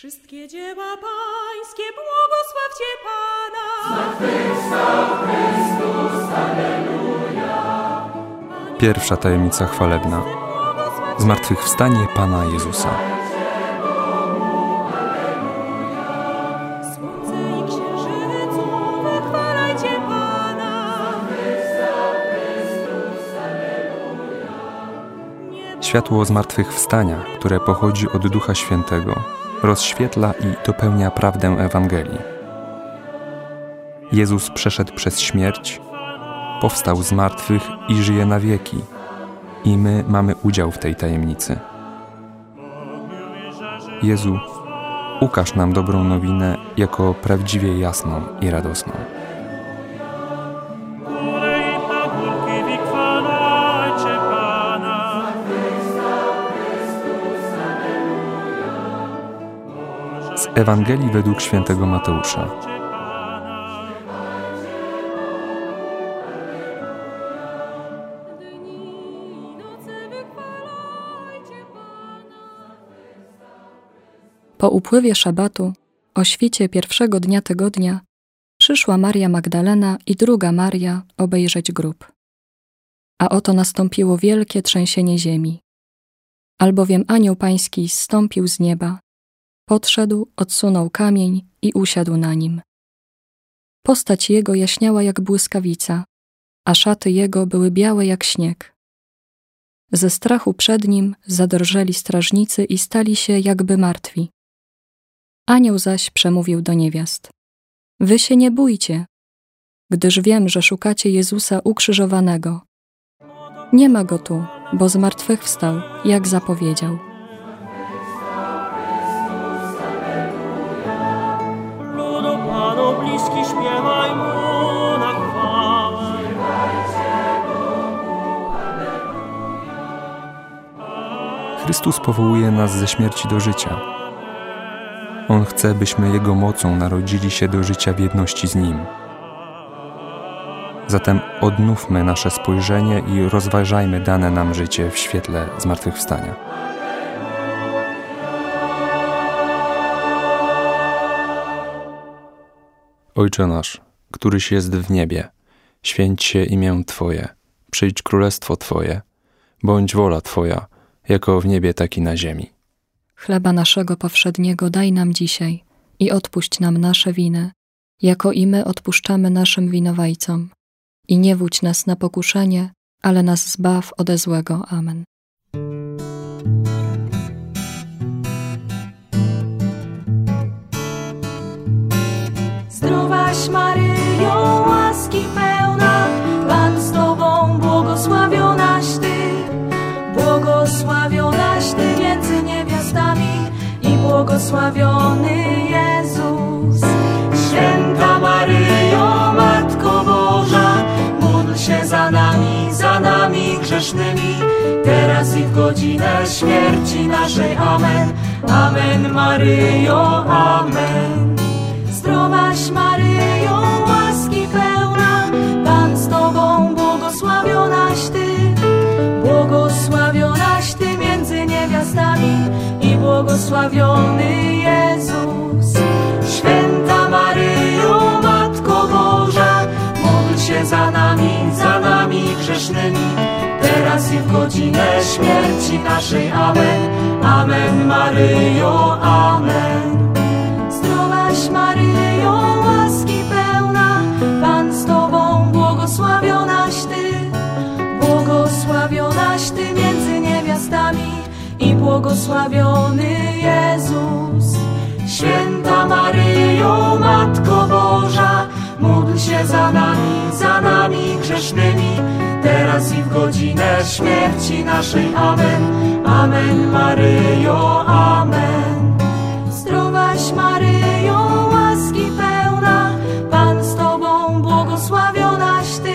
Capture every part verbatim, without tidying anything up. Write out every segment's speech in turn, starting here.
Wszystkie dzieła Pańskie błogosławcie Pana. Zmartwychwstał Chrystus, alleluja. Pierwsza tajemnica chwalebna. Zmartwychwstanie Pana Jezusa. Słońce i księżycu, wychwalajcie Pana. Światło zmartwychwstania, które pochodzi od Ducha Świętego, rozświetla i dopełnia prawdę Ewangelii. Jezus przeszedł przez śmierć, powstał z martwych i żyje na wieki. I my mamy udział w tej tajemnicy. Jezu, ukaż nam dobrą nowinę jako prawdziwie jasną i radosną. Z Ewangelii według świętego Mateusza. Po upływie szabatu, o świcie pierwszego dnia tygodnia, przyszła Maria Magdalena i druga Maria obejrzeć grób. A oto nastąpiło wielkie trzęsienie ziemi. Albowiem anioł pański zstąpił z nieba, podszedł, odsunął kamień i usiadł na nim. Postać jego jaśniała jak błyskawica, a szaty jego były białe jak śnieg. Ze strachu przed nim zadrżeli strażnicy i stali się jakby martwi. Anioł zaś przemówił do niewiast: Wy się nie bójcie, gdyż wiem, że szukacie Jezusa ukrzyżowanego. Nie ma go tu, bo zmartwychwstał, jak zapowiedział. Ludu Panu bliski, śpiewaj Mu na chwałę. Chrystus powołuje nas ze śmierci do życia. On chce, byśmy Jego mocą narodzili się do życia w jedności z Nim. Zatem odnówmy nasze spojrzenie i rozważajmy dane nam życie w świetle zmartwychwstania. Ojcze nasz, któryś jest w niebie, święć się imię Twoje, przyjdź królestwo Twoje, bądź wola Twoja, jako w niebie, tak i na ziemi. Chleba naszego powszedniego daj nam dzisiaj i odpuść nam nasze winy, jako i my odpuszczamy naszym winowajcom. I nie wódź nas na pokuszenie, ale nas zbaw ode złego. Amen. Zdrowaś Maryjo, łaski pełna, Pan z Tobą, błogosławionaś Ty, błogosławionaś Ty między niewiastami i błogosławiony Jezus. Święta Maryjo, Matko Boża, módl się za nami, za nami grzesznymi, teraz i w godzinę śmierci naszej. Amen. Amen, Maryjo, amen. Zdrowaś Maryjo, łaski pełna, Pan z Tobą, błogosławionaś Ty, błogosławionaś Ty między niewiastami i błogosławiony Jezus. Święta Maryjo, Matko Boża, módl się za nami, za nami grzesznymi, teraz i w godzinę śmierci naszej. Amen. Amen, Maryjo, amen. Zdrowaś Maryjo, łaski pełna, Pan z Tobą, błogosławionaś Ty, błogosławionaś Ty między niewiastami i błogosławiony Jezus. Święta Maryjo, Matko Boża, módl się za nami, za nami grzesznymi, teraz i w godzinę śmierci naszej. Amen. Amen, Maryjo, amen. Zdrowaś Maryjo, łaski pełna, Pan z Tobą, błogosławionaś Ty,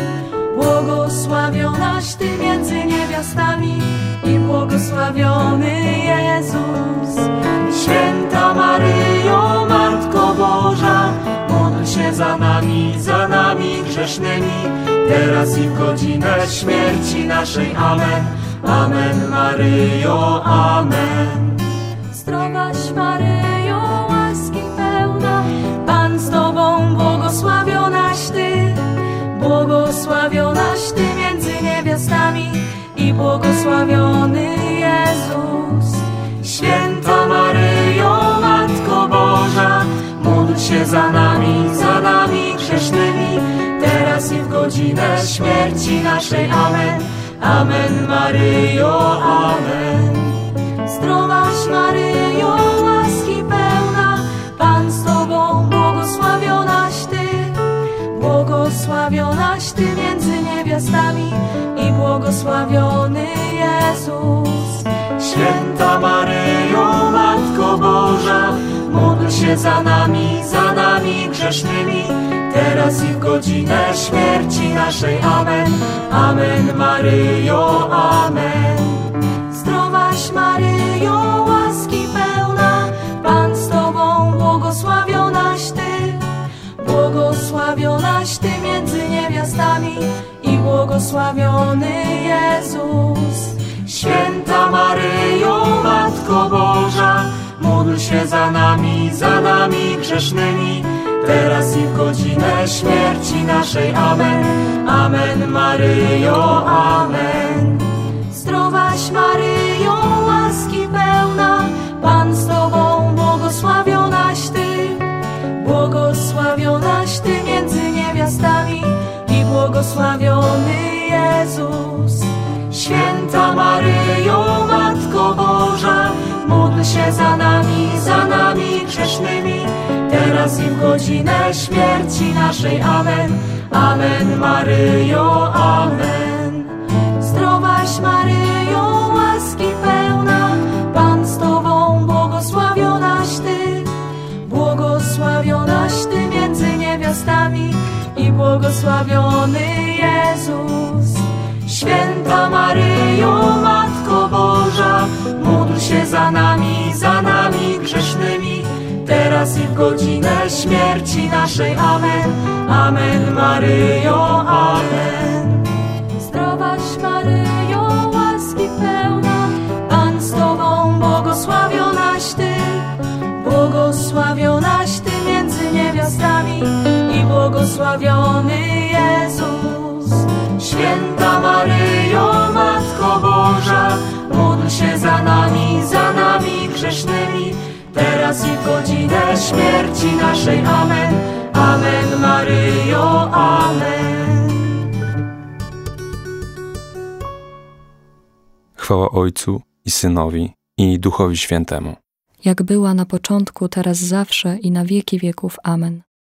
błogosławionaś Ty między niewiastami i błogosławiony Jezus. Święta Maryjo, Matko Boża, módl się za nami, za nami grzesznymi, teraz i w godzinę śmierci naszej. Amen. Amen, Maryjo, amen. Zdrowaś Maryjo, błogosławiony Jezus. Święta Maryjo, Matko Boża, módl się za nami, za nami grzesznymi, teraz i w godzinę śmierci naszej. Amen. Amen, Maryjo, amen. Zdrowaś Maryjo, łaski pełna, Pan z Tobą, błogosławionaś Ty, błogosławionaś Ty między niewiastami i błogosławiony Jezus. Święta Maryjo, Matko Boża, módl się za nami, za nami grzesznymi, teraz i w godzinę śmierci naszej. Amen. Amen, Maryjo, amen. Zdrowaś Maryjo, łaski pełna, Pan z Tobą, błogosławionaś Ty, błogosławionaś Ty między niewiastami i błogosławiony Jezus. Święta Maryjo, Matko Boża, módl się za nami, za nami grzesznymi, teraz i w godzinę śmierci naszej. Amen. Amen, Maryjo, amen. Zdrowaś Maryjo, łaski pełna, Pan z Tobą, błogosławionaś Ty, błogosławionaś Ty między niewiastami i błogosławiony Jezus. Święta Maryjo, Matko Boża, módl się za nami, za nami grzesznymi, teraz i w godzinę śmierci naszej. Amen. Amen, Maryjo, amen. Zdrowaś Maryjo, łaski pełna, Pan z Tobą, błogosławionaś Ty, błogosławionaś Ty między niewiastami i błogosławiony Jezus. Święta Maryjo, Matko Boża, módl się za nami, za nami grzesznymi, teraz i w godzinę śmierci naszej. Amen. Amen, Maryjo, amen. Zdrowaś Maryjo, łaski pełna, Pan z Tobą, błogosławionaś Ty, błogosławionaś Ty między niewiastami i błogosławiony Jezus. Święta Maryjo, Matko Boża, módl się za nami, za nami grzesznymi, teraz i w godzinę śmierci naszej. Amen. Amen, Maryjo, amen. Chwała Ojcu i Synowi, i Duchowi Świętemu. Jak była na początku, teraz zawsze i na wieki wieków. Amen.